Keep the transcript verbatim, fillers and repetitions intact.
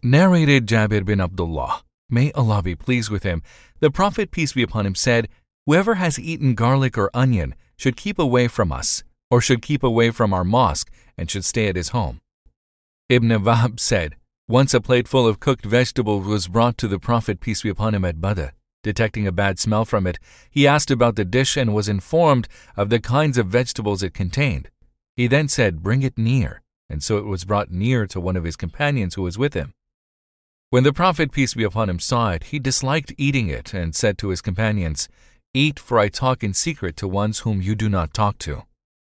Narrated Jabir bin Abdullah, may Allah be pleased with him, the Prophet, peace be upon him, said, "Whoever has eaten garlic or onion should keep away from us, or should keep away from our mosque, and should stay at his home." Ibn Wahb said, "Once a plate full of cooked vegetables was brought to the Prophet, peace be upon him, at Badr. Detecting a bad smell from it, he asked about the dish and was informed of the kinds of vegetables it contained. He then said, 'Bring it near,' and so it was brought near to one of his companions who was with him. When the Prophet, peace be upon him, saw it, he disliked eating it and said to his companions, 'Eat, for I talk in secret to ones whom you do not talk to.'"